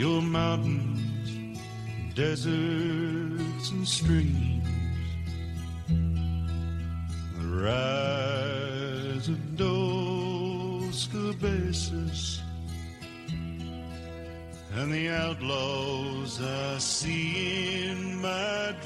your mountains, deserts, and streams, the rise of Dos Cabezas, and the outlaws I see in my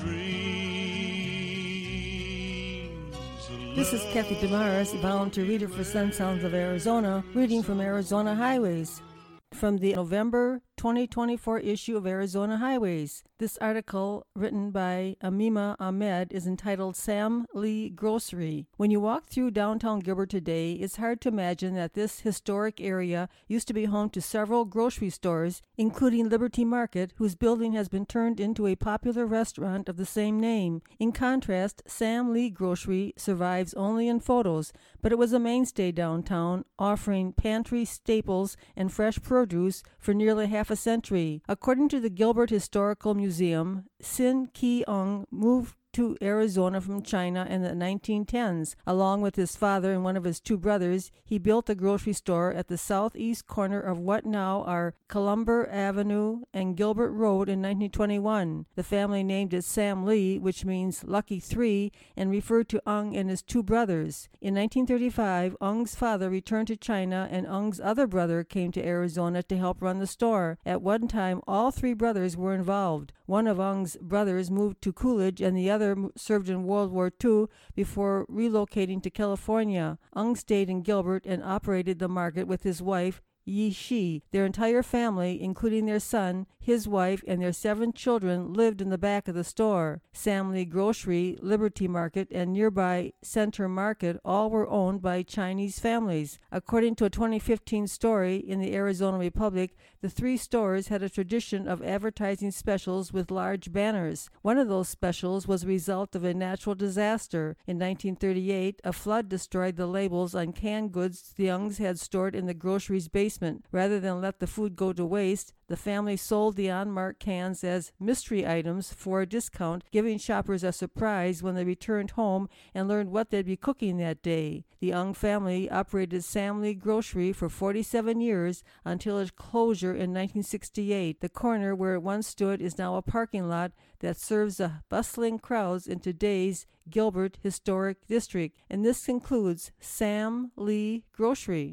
dreams. This is Kathy Damaris, volunteer reader for Sun Sounds of Arizona, reading from Arizona Highways. From the November 2024 issue of Arizona Highways. This article, written by Amima Ahmed, is entitled Sam Lee Grocery. When you walk through downtown Gilbert today, it's hard to imagine that this historic area used to be home to several grocery stores, including Liberty Market, whose building has been turned into a popular restaurant of the same name. In contrast, Sam Lee Grocery survives only in photos, but it was a mainstay downtown, offering pantry staples and fresh produce for nearly half a century. According to the Gilbert Historical Museum, Sin Ki Ung moved to Arizona from China in the 1910s. Along with his father and one of his two brothers, he built a grocery store at the southeast corner of what now are Columber Avenue and Gilbert Road in 1921. The family named it Sam Lee, which means Lucky Three, and referred to Ung and his two brothers. In 1935, Ung's father returned to China, and Ung's other brother came to Arizona to help run the store. At one time, all three brothers were involved. One of Ung's brothers moved to Coolidge, and the other served in World War II before relocating to California. Ung stayed in Gilbert and operated the market with his wife, Yi Shi. Their entire family, including their son, his wife, and their 7 children, lived in the back of the store. Sam Lee Grocery, Liberty Market, and nearby Center Market all were owned by Chinese families. According to a 2015 story in the Arizona Republic, the 3 stores had a tradition of advertising specials with large banners. One of those specials was a result of a natural disaster. In 1938, a flood destroyed the labels on canned goods the Youngs had stored in the grocery's basement. Rather than let the food go to waste, the family sold the unmarked cans as mystery items for a discount, giving shoppers a surprise when they returned home and learned what they'd be cooking that day. The Young family operated Sam Lee Grocery for 47 years until its closure in 1968. The corner where it once stood is now a parking lot that serves the bustling crowds in today's Gilbert Historic District. And this concludes Sam Lee Grocery.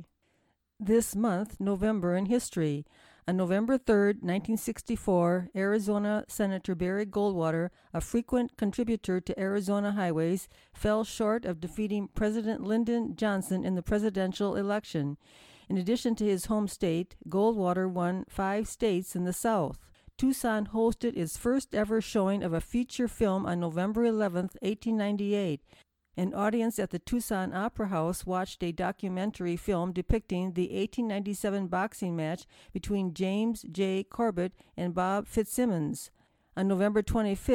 This month, November in history. On November 3, 1964, Arizona Senator Barry Goldwater, a frequent contributor to Arizona Highways, fell short of defeating President Lyndon Johnson in the presidential election. In addition to his home state, Goldwater won 5 states in the South. Tucson hosted its first ever showing of a feature film on November 11, 1898. An audience at the Tucson Opera House watched a documentary film depicting the 1897 boxing match between James J. Corbett and Bob Fitzsimmons. On November 25,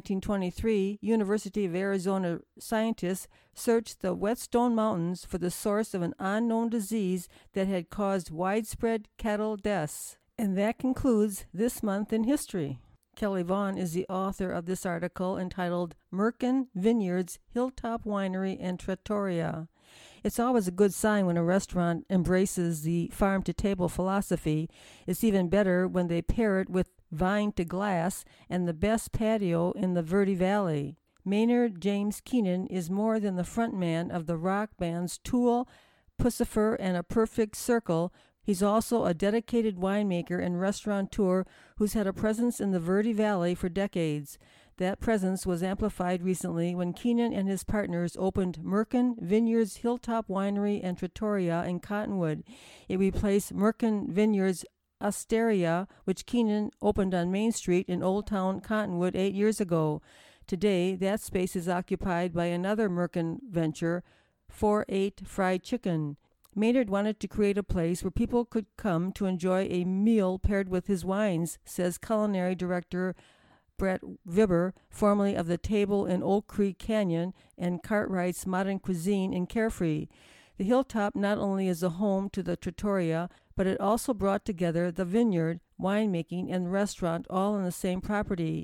1923, University of Arizona scientists searched the Whetstone Mountains for the source of an unknown disease that had caused widespread cattle deaths. And that concludes this month in history. Kelly Vaughn is the author of this article entitled Merkin Vineyards, Hilltop Winery, and Trattoria. It's always a good sign when a restaurant embraces the farm-to-table philosophy. It's even better when they pair it with vine-to-glass and the best patio in the Verde Valley. Maynard James Keenan is more than the frontman of the rock bands Tool, Pussifer, and A Perfect Circle. He's also a dedicated winemaker and restaurateur who's had a presence in the Verde Valley for decades. That presence was amplified recently when Keenan and his partners opened Merkin Vineyards Hilltop Winery and Trattoria in Cottonwood. It replaced Merkin Vineyards Osteria, which Keenan opened on Main Street in Old Town Cottonwood 8 years ago. Today, that space is occupied by another Merkin venture, 4-8 Fried Chicken. Maynard wanted to create a place where people could come to enjoy a meal paired with his wines, says culinary director Brett Vibber, formerly of The Table in Oak Creek Canyon and Cartwright's Modern Cuisine in Carefree. The Hilltop not only is a home to the Trattoria, but it also brought together the vineyard, winemaking, and restaurant all on the same property.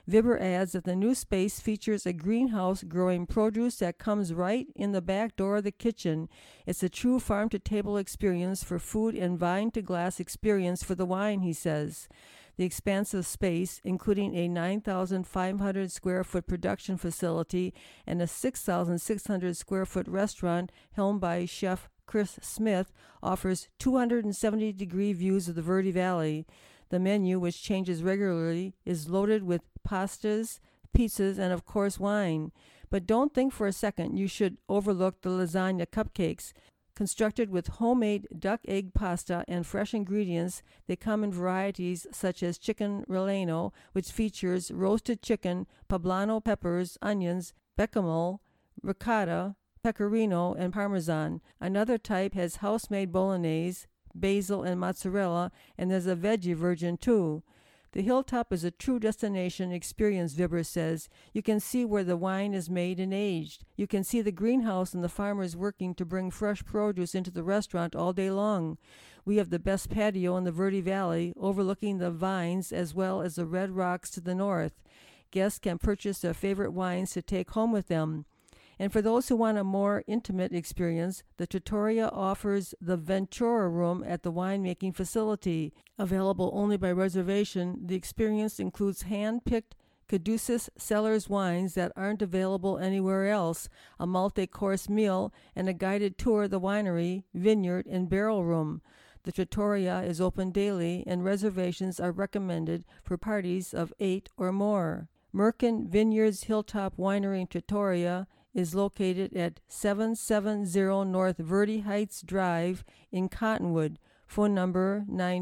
Vibber adds that the new space features a greenhouse growing produce that comes right in the back door of the kitchen. It's a true farm-to-table experience for food and vine-to-glass experience for the wine, he says. The expansive space, including a 9,500 square foot production facility and a 6,600 square foot restaurant helmed by Chef Chris Smith, offers 270-degree views of the Verde Valley. The menu, which changes regularly, is loaded with pastas, pizzas, and of course wine. But don't think for a second you should overlook the lasagna cupcakes. Constructed with homemade duck egg pasta and fresh ingredients, they come in varieties such as chicken relleno, which features roasted chicken, poblano peppers, onions, bechamel, ricotta, pecorino, and parmesan. Another type has house-made bolognese, basil, and mozzarella, and there's a veggie version too. The hilltop is a true destination experience, Vibber says. You can see where the wine is made and aged. You can see the greenhouse and the farmers working to bring fresh produce into the restaurant all day long. We have the best patio in the Verde Valley, overlooking the vines as well as the red rocks to the north. Guests can purchase their favorite wines to take home with them. And for those who want a more intimate experience, the Trattoria offers the Ventura Room at the winemaking facility. Available only by reservation, the experience includes hand-picked Caduceus Cellars wines that aren't available anywhere else, a multi-course meal, and a guided tour of the winery, vineyard, and barrel room. The Trattoria is open daily, and reservations are recommended for parties of 8 or more. Merkin Vineyards Hilltop Winery in Trattoria is located at 770 North Verde Heights Drive in Cottonwood. Phone number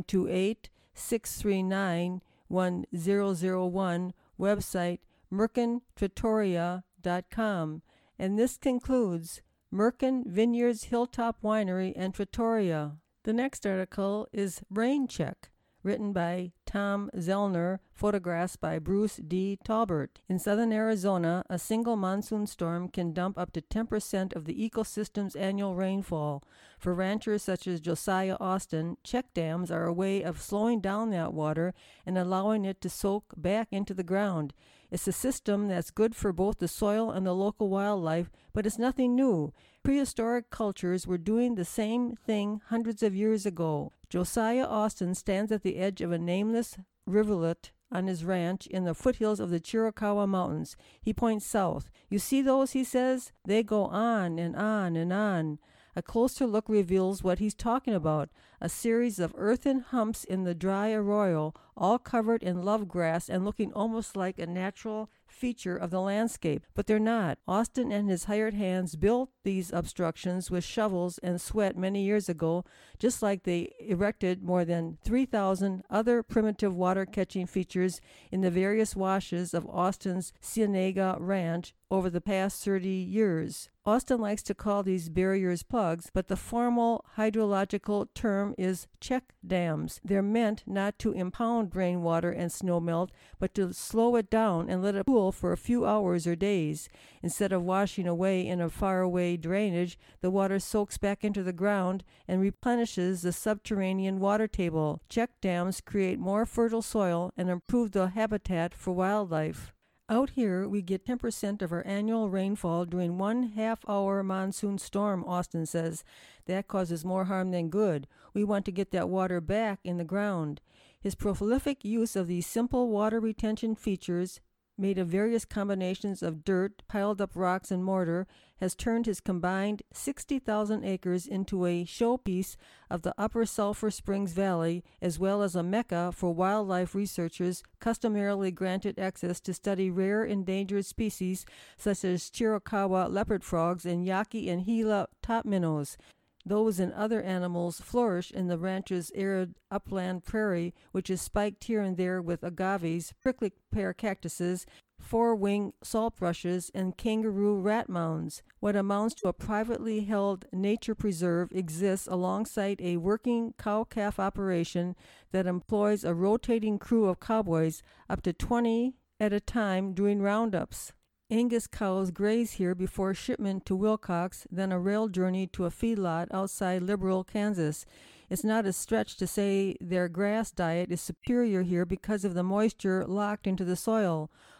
928-639-1001. Website merkintrattoria.com. And this concludes Merkin Vineyards Hilltop Winery and Trattoria. The next article is Rain Check, written by Tom Zellner, photographs by Bruce D. Talbert. In southern Arizona, a single monsoon storm can dump up to 10% of the ecosystem's annual rainfall. For ranchers such as Josiah Austin, check dams are a way of slowing down that water and allowing it to soak back into the ground. It's a system that's good for both the soil and the local wildlife, but it's nothing new. Prehistoric cultures were doing the same thing hundreds of years ago. Josiah Austin stands at the edge of a nameless rivulet on his ranch in the foothills of the Chiricahua Mountains. He points south. You see those, he says? They go on and on and on. A closer look reveals what he's talking about, a series of earthen humps in the dry arroyo, all covered in love grass and looking almost like a natural feature of the landscape. But they're not. Austin and his hired hands built these obstructions with shovels and sweat many years ago, just like they erected more than 3,000 other primitive water-catching features in the various washes of Austin's Cienega Ranch over the past 30 years. Austin likes to call these barriers plugs, but the formal hydrological term is check dams. They're meant not to impound rainwater and snowmelt, but to slow it down and let it cool for a few hours or days. Instead of washing away in a faraway drainage, the water soaks back into the ground and replenishes the subterranean water table. Check dams create more fertile soil and improve the habitat for wildlife. Out here, we get 10% of our annual rainfall during 1 half-hour monsoon storm, Austin says. That causes more harm than good. We want to get that water back in the ground. His prolific use of these simple water retention features, made of various combinations of dirt, piled up rocks, and mortar, has turned his combined 60,000 acres into a showpiece of the Upper Sulphur Springs Valley, as well as a mecca for wildlife researchers customarily granted access to study rare endangered species such as Chiricahua leopard frogs and Yaqui and Gila top minnows. Those and other animals flourish in the ranch's arid upland prairie, which is spiked here and there with agaves, prickly pear cactuses, four-wing saltbrushes, and kangaroo rat mounds. What amounts to a privately held nature preserve exists alongside a working cow-calf operation that employs a rotating crew of cowboys, up to 20 at a time, doing roundups. Angus cows graze here before shipment to Wilcox, then a rail journey to a feedlot outside Liberal, Kansas. It's not a stretch to say their grass diet is superior here because of the moisture locked into the soil.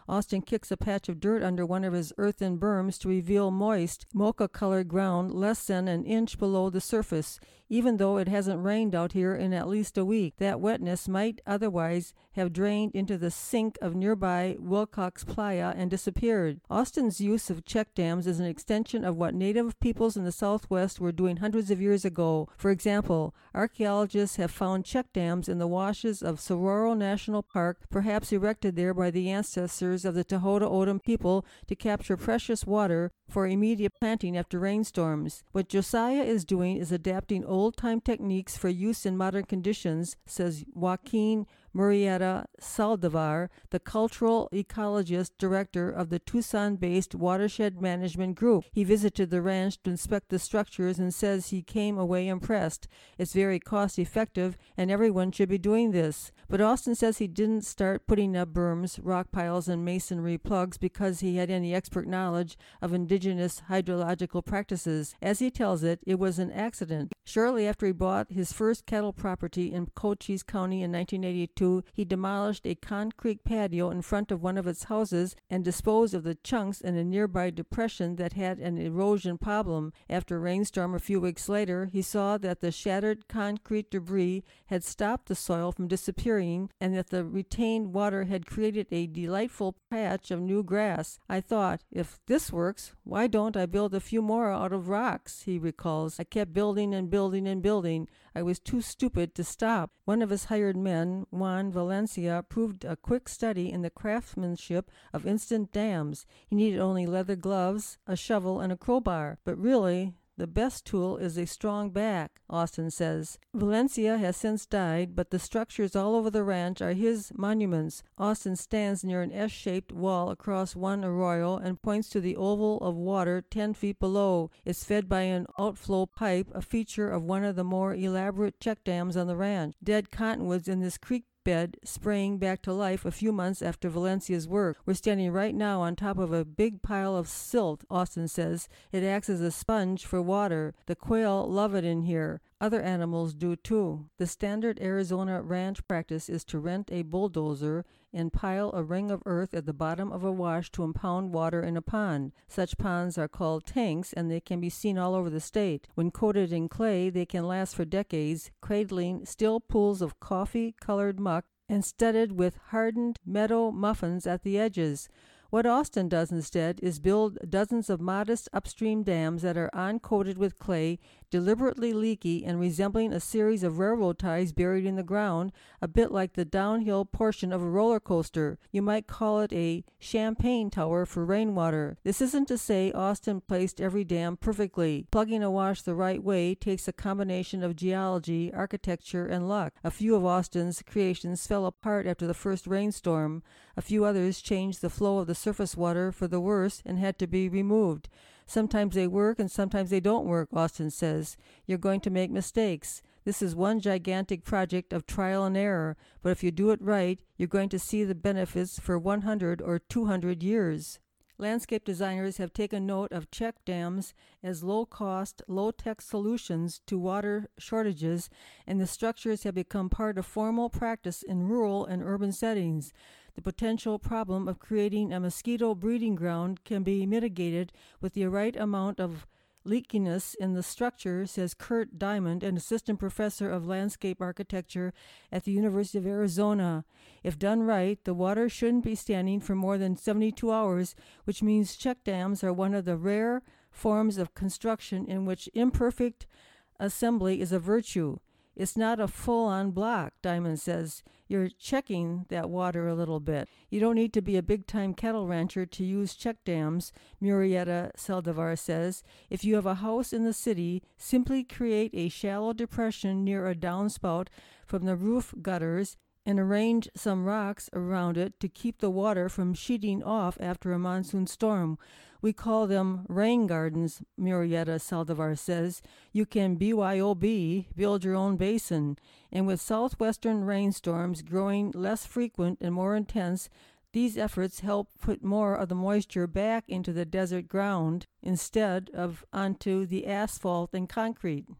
Austin kicks a patch of dirt under one of his earthen berms to reveal moist, mocha-colored ground less than an inch below the surface, even though it hasn't rained out here in at least a week. That wetness might otherwise have drained into the sink of nearby Wilcox Playa and disappeared. Austin's use of check dams is an extension of what native peoples in the Southwest were doing hundreds of years ago. For example, archaeologists have found check dams in the washes of Saguaro National Park, perhaps erected there by the ancestors of the Tohono O'odham people to capture precious water for immediate planting after rainstorms. What Josiah is doing is adapting old-time techniques for use in modern conditions, says Joaquin Murrieta Saldivar, the cultural ecologist director of the Tucson-based Watershed Management Group. He visited the ranch to inspect the structures and says he came away impressed. It's very cost-effective, and everyone should be doing this. But Austin says he didn't start putting up berms, rock piles, and masonry plugs because he had any expert knowledge of indigenous hydrological practices. As he tells it, it was an accident. Shortly after he bought his first cattle property in Cochise County in 1982, he demolished a concrete patio in front of one of its houses and disposed of the chunks in a nearby depression that had an erosion problem. After a rainstorm a few weeks later, he saw that the shattered concrete debris had stopped the soil from disappearing and that the retained water had created a delightful patch of new grass. I thought, if this works, why don't I build a few more out of rocks, he recalls. I kept building and building and building. I was too stupid to stop. One of his hired men, Juan Valencia, proved a quick study in the craftsmanship of instant dams. He needed only leather gloves, a shovel, and a crowbar. But really, the best tool is a strong back, Austin says. Valencia has since died, but the structures all over the ranch are his monuments. Austin stands near an S-shaped wall across one arroyo and points to the oval of water 10 feet below. It's fed by an outflow pipe, a feature of one of the more elaborate check dams on the ranch. Dead cottonwoods in this creek bed sprang back to life a few months after Valencia's work. We're standing right now on top of a big pile of silt, Austin says. It acts as a sponge for water. The quail love it in here. Other animals do too. The standard Arizona ranch practice is to rent a bulldozer and pile a ring of earth at the bottom of a wash to impound water in a pond. Such ponds are called tanks, and they can be seen all over the state. When coated in clay, they can last for decades, cradling still pools of coffee-colored muck and studded with hardened meadow muffins at the edges. What Austin does instead is build dozens of modest upstream dams that are uncoated with clay, deliberately leaky and resembling a series of railroad ties buried in the ground, a bit like the downhill portion of a roller coaster. You might call it a champagne tower for rainwater. This isn't to say Austin placed every dam perfectly. Plugging a wash the right way takes a combination of geology, architecture, and luck. A few of Austin's creations fell apart after the first rainstorm. A few others changed the flow of the surface water for the worse and had to be removed. Sometimes they work and sometimes they don't work, Austin says. You're going to make mistakes. This is one gigantic project of trial and error, but if you do it right, you're going to see the benefits for 100 or 200 years. Landscape designers have taken note of check dams as low-cost, low-tech solutions to water shortages, and the structures have become part of formal practice in rural and urban settings. The potential problem of creating a mosquito breeding ground can be mitigated with the right amount of leakiness in the structure, says Kurt Diamond, an assistant professor of landscape architecture at the University of Arizona. If done right, the water shouldn't be standing for more than 72 hours, which means check dams are one of the rare forms of construction in which imperfect assembly is a virtue. It's not a full-on block, Diamond says. You're checking that water a little bit. You don't need to be a big-time cattle rancher to use check dams, Murrieta Saldivar says. If you have a house in the city, simply create a shallow depression near a downspout from the roof gutters and arrange some rocks around it to keep the water from sheeting off after a monsoon storm. We call them rain gardens, Murrieta Saldivar says. You can BYOB, build your own basin. And with southwestern rainstorms growing less frequent and more intense, these efforts help put more of the moisture back into the desert ground instead of onto the asphalt and concrete.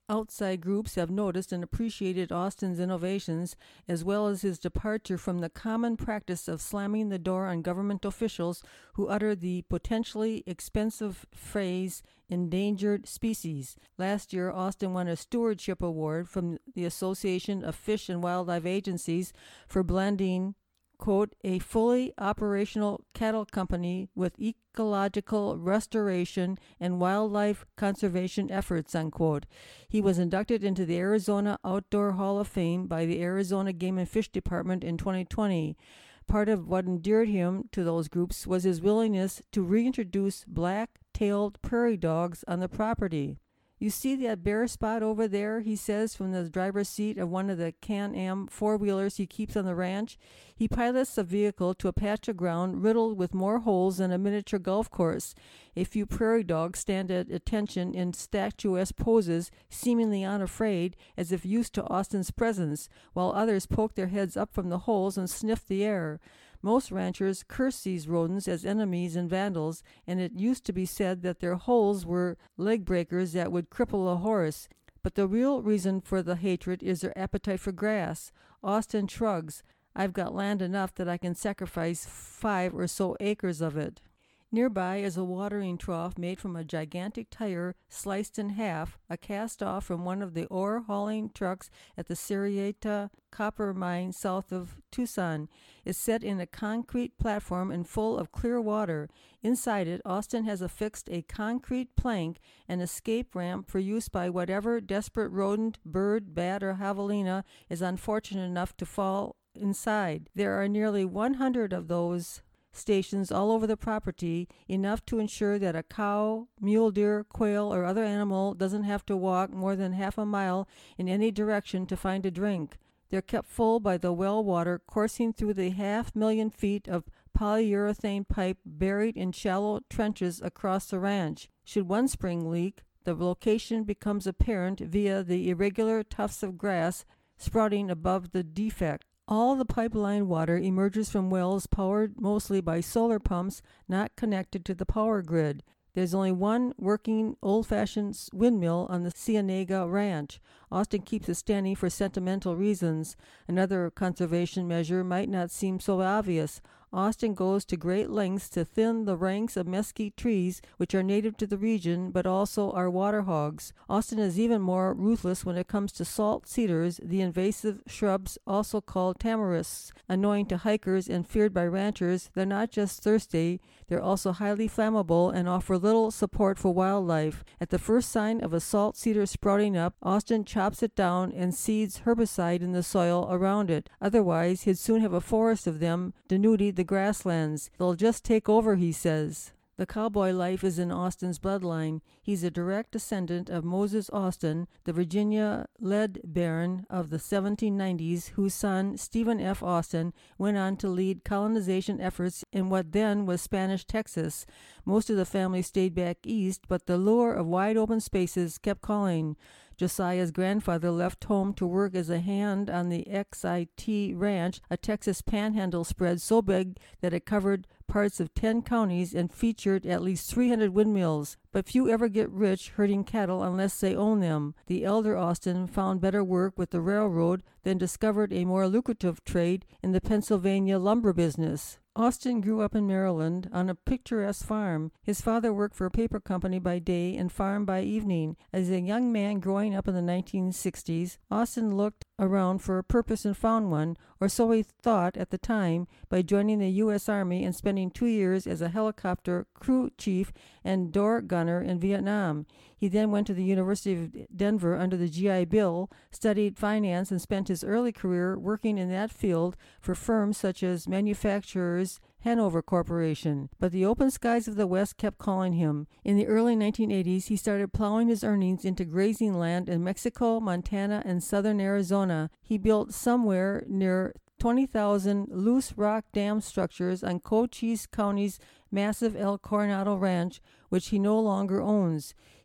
Outside groups have noticed and appreciated Austin's innovations, as well as his departure from the common practice of slamming the door on government officials who utter the potentially expensive phrase endangered species. Last year, Austin won a stewardship award from the Association of Fish and Wildlife Agencies for blending, quote, a fully operational cattle company with ecological restoration and wildlife conservation efforts, unquote. He was inducted into the Arizona Outdoor Hall of Fame by the Arizona Game and Fish Department in 2020. Part of what endeared him to those groups was his willingness to reintroduce black-tailed prairie dogs on the property. You see that bare spot over there, he says from the driver's seat of one of the Can-Am four-wheelers he keeps on the ranch. He pilots the vehicle to a patch of ground riddled with more holes than a miniature golf course. A few prairie dogs stand at attention in statuesque poses, seemingly unafraid, as if used to Austin's presence, while others poke their heads up from the holes and sniff the air. Most ranchers curse these rodents as enemies and vandals, and it used to be said that their holes were leg breakers that would cripple a horse. But the real reason for the hatred is their appetite for grass. Austin shrugs. I've got land enough that I can sacrifice 5 or so acres of it. Nearby is a watering trough made from a gigantic tire sliced in half, a cast-off from one of the ore-hauling trucks at the Sirieta copper mine south of Tucson. It's set in a concrete platform and full of clear water. Inside it, Austin has affixed a concrete plank and escape ramp for use by whatever desperate rodent, bird, bat, or javelina is unfortunate enough to fall inside. There are nearly 100 of those stations all over the property, enough to ensure that a cow, mule deer, quail, or other animal doesn't have to walk more than half a mile in any direction to find a drink. They're kept full by the well water coursing through the 500,000 feet of polyurethane pipe buried in shallow trenches across the ranch. Should one spring leak, the location becomes apparent via the irregular tufts of grass sprouting above the defect. All the pipeline water emerges from wells powered mostly by solar pumps not connected to the power grid. There's only one working old-fashioned windmill on the Cienega Ranch. Austin keeps it standing for sentimental reasons. Another conservation measure might not seem so obvious. Austin goes to great lengths to thin the ranks of mesquite trees, which are native to the region, but also are water hogs. Austin is even more ruthless when it comes to salt cedars, the invasive shrubs also called tamarisks. Annoying to hikers and feared by ranchers, they're not just thirsty, they're also highly flammable and offer little support for wildlife. At the first sign of a salt cedar sprouting up, Austin chops it down and seeds herbicide in the soil around it. Otherwise, he'd soon have a forest of them, denuding the grasslands. They'll just take over, he says. The cowboy life is in Austin's bloodline. He's a direct descendant of Moses Austin, the Virginia lead baron of the 1790s, whose son, Stephen F. Austin, went on to lead colonization efforts in what then was Spanish Texas. Most of the family stayed back east, but the lure of wide open spaces kept calling. Josiah's grandfather left home to work as a hand on the XIT Ranch, a Texas panhandle spread so big that it covered parts of 10 counties and featured at least 300 windmills. But few ever get rich herding cattle unless they own them. The elder Austin found better work with the railroad, then discovered a more lucrative trade in the Pennsylvania lumber business. Austin grew up in Maryland on a picturesque farm. His father worked for a paper company by day and farmed by evening. As a young man growing up in the 1960s, Austin looked around for a purpose and found one, or so he thought at the time, by joining the U.S. Army and spending 2 years as a helicopter crew chief and door gunner in Vietnam. He then went to the University of Denver under the GI Bill, studied finance, and spent his early career working in that field for firms such as manufacturers Hanover Corporation. But the open skies of the West kept calling him. In the early 1980s, he started plowing his earnings into grazing land in Mexico, Montana, and southern Arizona. He built somewhere near 20,000 loose rock dam structures on Cochise County's massive El Coronado Ranch, which he no longer owns.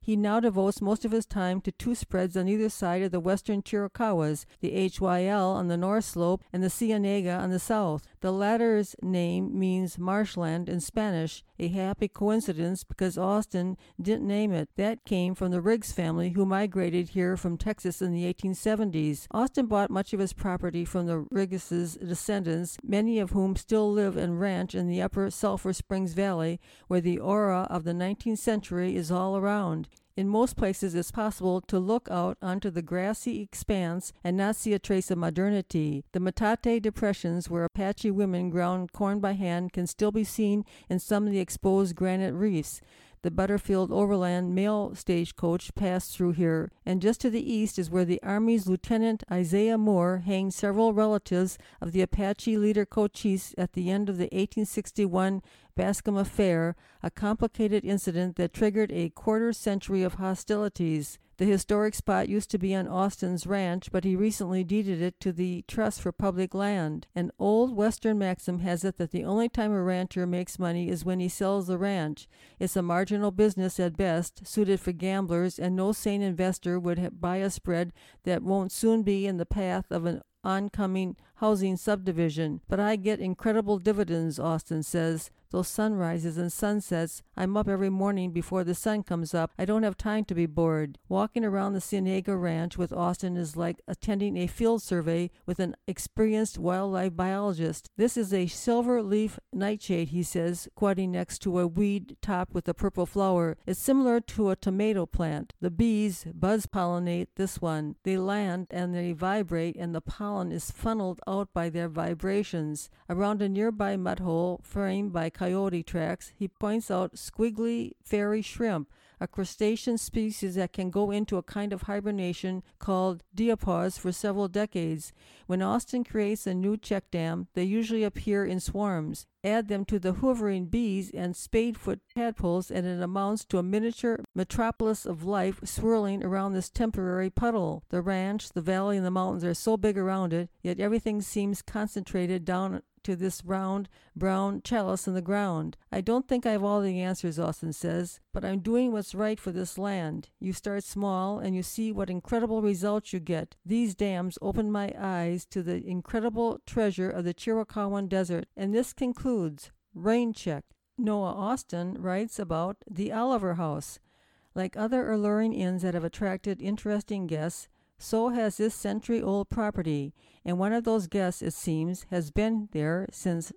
He now devotes most of his time to two spreads on either side of the western Chiricahuas, the HYL on the north slope and the Cienega on the south. The latter's name means marshland in Spanish, a happy coincidence because Austin didn't name it. That came from the Riggs family, who migrated here from Texas in the 1870s. Austin bought much of his property from the Riggs' descendants, many of whom still live and ranch in the upper Sulphur Springs Valley, where the aura of the 19th century is all around. In most places, it's possible to look out onto the grassy expanse and not see a trace of modernity. The Metate depressions, where Apache women ground corn by hand, can still be seen in some of the exposed granite reefs. The Butterfield Overland mail stagecoach passed through here, and just to the east is where the Army's Lieutenant Isaiah Moore hanged several relatives of the Apache leader Cochise at the end of the 1861 Bascom Affair, a complicated incident that triggered a quarter-century of hostilities. The historic spot used to be on Austin's ranch, but he recently deeded it to the Trust for Public Land. An old Western maxim has it that the only time a rancher makes money is when he sells the ranch. It's a marginal business at best, suited for gamblers, and no sane investor would buy a spread that won't soon be in the path of an oncoming housing subdivision. But I get incredible dividends, Austin says. Those sunrises and sunsets, I'm up every morning before the sun comes up. I don't have time to be bored. Walking around the Cienega Ranch with Austin is like attending a field survey with an experienced wildlife biologist. This is a silver leaf nightshade, he says, squatting next to a weed topped with a purple flower. It's similar to a tomato plant. The bees buzz pollinate this one. They land and they vibrate, and the pollen is funneled out by their vibrations. Around a nearby mud hole framed by coyote tracks, he points out squiggly fairy shrimp, a crustacean species that can go into a kind of hibernation called diapause for several decades. When Austin creates a new check dam, they usually appear in swarms. Add them to the hovering bees and spadefoot tadpoles, and it amounts to a miniature metropolis of life swirling around this temporary puddle. The ranch, the valley, and the mountains are so big around it, yet everything seems concentrated down to this round, brown chalice in the ground. I don't think I have all the answers, Austin says, but I'm doing what's right for this land. You start small, and you see what incredible results you get. These dams opened my eyes to the incredible treasure of the Chiricahuan Desert, and this concludes Rain Check. Noah Austin writes about the Oliver House. Like other alluring inns that have attracted interesting guests, so has this century-old property, and one of those guests, it seems, has been there since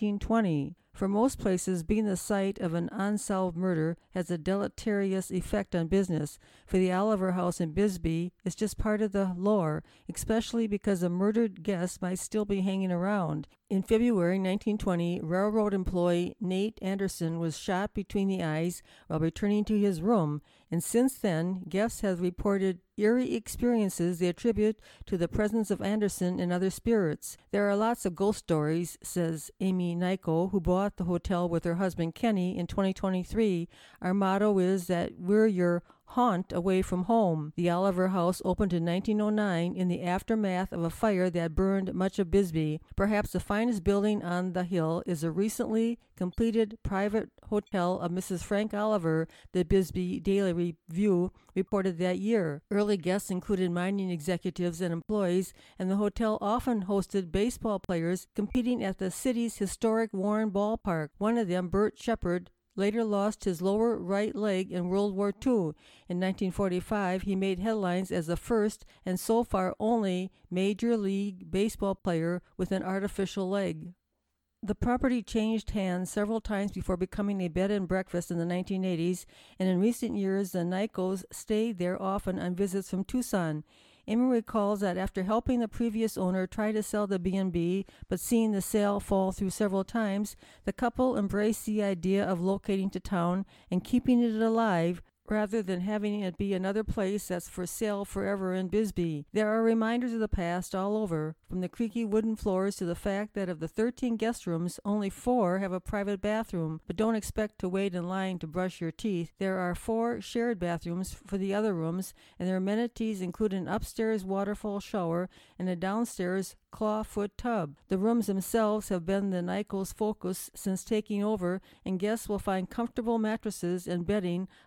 1920. For most places, being the site of an unsolved murder has a deleterious effect on business. For the Oliver House in Bisbee, it's just part of the lore, especially because a murdered guest might still be hanging around. In February 1920, railroad employee Nate Anderson was shot between the eyes while returning to his room, and since then, guests have reported eerie experiences they attribute to the presence of Anderson and other spirits. There are lots of ghost stories, says Amy Nyko, who bought the hotel with her husband Kenny in 2023. Our motto is that we're your haunt away from home. The Oliver House opened in 1909 in the aftermath of a fire that burned much of Bisbee. Perhaps the finest building on the hill is a recently completed private hotel of Mrs. Frank Oliver, the Bisbee Daily Review reported that year. Early guests included mining executives and employees, and the hotel often hosted baseball players competing at the city's historic Warren Ballpark. One of them, Bert Shepard, later lost his lower right leg in World War II. In 1945, he made headlines as the first and so far only Major League Baseball player with an artificial leg. The property changed hands several times before becoming a bed and breakfast in the 1980s, and in recent years the Nykos stayed there often on visits from Tucson. Amy recalls that after helping the previous owner try to sell the B&B, but seeing the sale fall through several times, the couple embraced the idea of locating to town and keeping it alive rather than having it be another place that's for sale forever in Bisbee. There are reminders of the past all over, from the creaky wooden floors to the fact that of the 13 guest rooms, only 4 have a private bathroom, but don't expect to wait in line to brush your teeth. There are 4 shared bathrooms for the other rooms, and their amenities include an upstairs waterfall shower and a downstairs clawfoot tub. The rooms themselves have been the Nykos' focus since taking over, and guests will find comfortable mattresses and bedding along with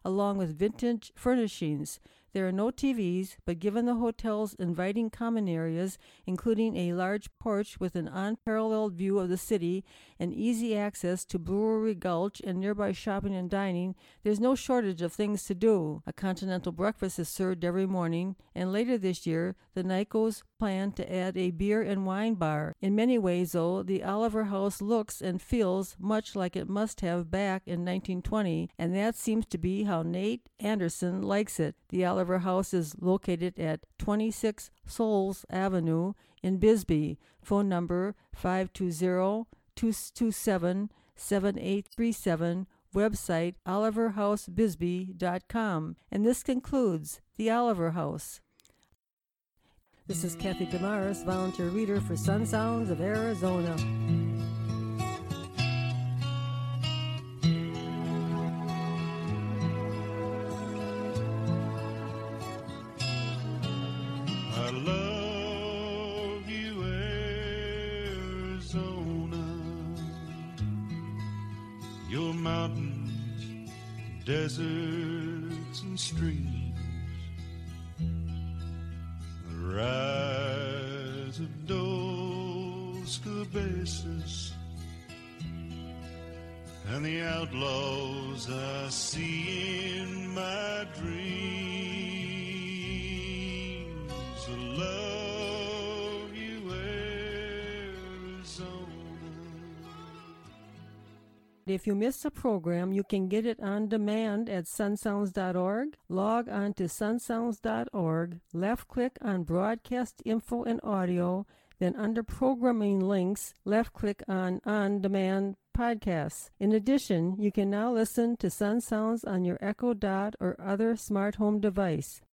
with vintage furnishings. There are no TVs, but given the hotel's inviting common areas, including a large porch with an unparalleled view of the city and easy access to Brewery Gulch and nearby shopping and dining, there's no shortage of things to do. A continental breakfast is served every morning, and later this year, the Nikos plan to add a beer and wine bar. In many ways, though, the Oliver House looks and feels much like it must have back in 1920, and that seems to be how Nate Anderson likes it. The Oliver House is located at 26 Souls Avenue in Bisbee. Phone number 520-227-7837. Website oliverhousebisbee.com. And this concludes The Oliver House. This is Kathy Damaris, volunteer reader for Sun Sounds of Arizona. I love you, Arizona. Your mountains, deserts, and streams. The rise of Dos Cabezas and the outlaws I see in my dreams. I love you, Arizona. If you miss a program, you can get it on demand at sunsounds.org. Log on to sunsounds.org, left-click on Broadcast Info and Audio, then under Programming Links, left-click on On-Demand Podcasts. In addition, you can now listen to Sun Sounds on your Echo Dot or other smart home device.